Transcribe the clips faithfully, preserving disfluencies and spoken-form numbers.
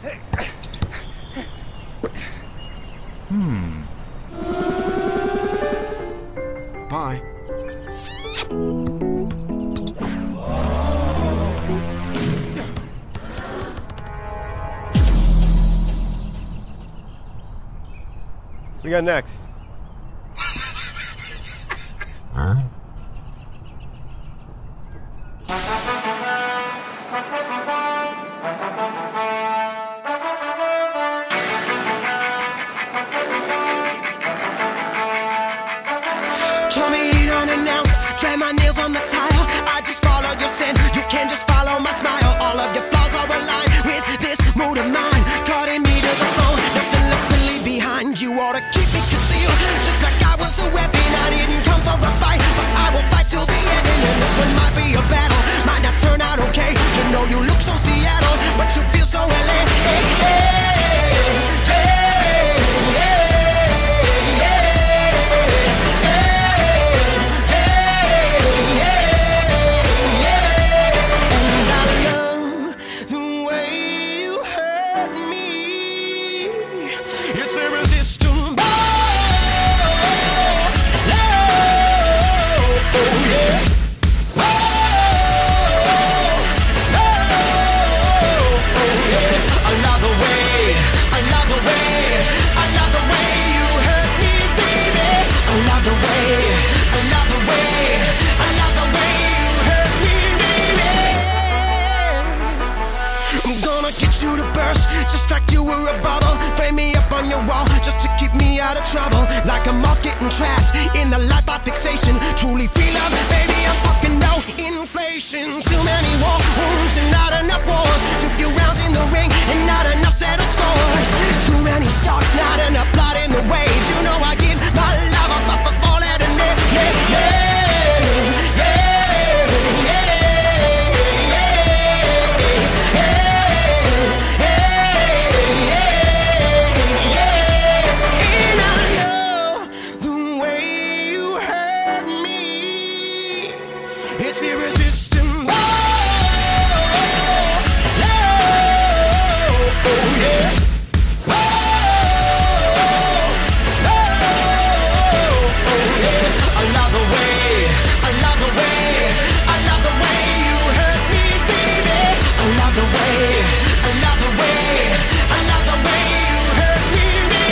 Hmm. Bye. We got next. Huh? Come in unannounced, drag my nails on the tile. I just follow your sin, you can just follow my smile. All of your flaws are aligned with this mood of mine. Cutting me to the bone, nothing left to leave behind. You ought to keep it concealed, just like I was a weapon. I didn't come for a fight, but I will fight till the end. And this one might be a battle, might not turn out okay. You know you look so Seattle, but you feel so L A. Hey, hey, hey. It's irresistible. Oh, oh, yeah. Oh, oh, oh, yeah. I love the way, I love the way, I love the way you hurt me, baby. I love the way, I love the way, I love the way you hurt me, baby. I'm gonna get you to burst, just like you were a bubble. Frame me up on your wall, just to keep me out of trouble. Like a moth getting trapped in the light by fixation. Truly feel love, baby, I'm talking no inflation. Too many war wounds and not enough wars. Too few rounds in the ring and not enough settled scores. Too many sharks, not enough blood in the waves. You know I give my love a fuck for fall at a net, net, net. It's irresistible. Oh, oh, yeah. Oh, oh, oh, yeah. I love the way, I love the way, I love the way you hurt me, baby. I love the way, I love the way, I love the way you hurt me,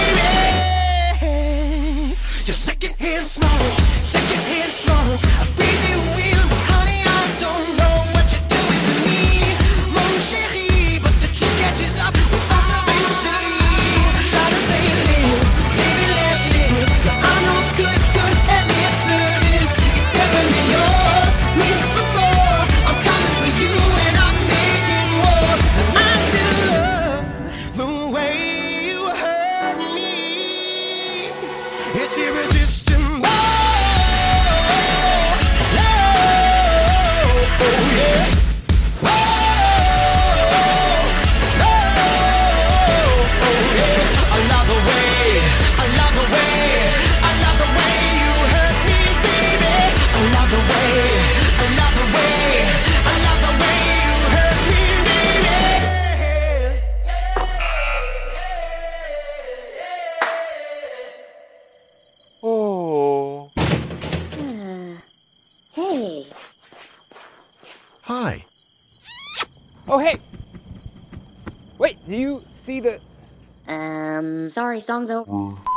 baby. Your secondhand smoke, secondhand smoke. I breathe you in. It's irresistible. Oh, yeah. Oh, oh, yeah. I love the way, I love the way, I love the way you hurt me, baby. I love the way, I love the way, I love the way you hurt me, baby. Oh. Uh, hey. Hi. Oh, hey. Wait, do you see the... Um, sorry, song's over.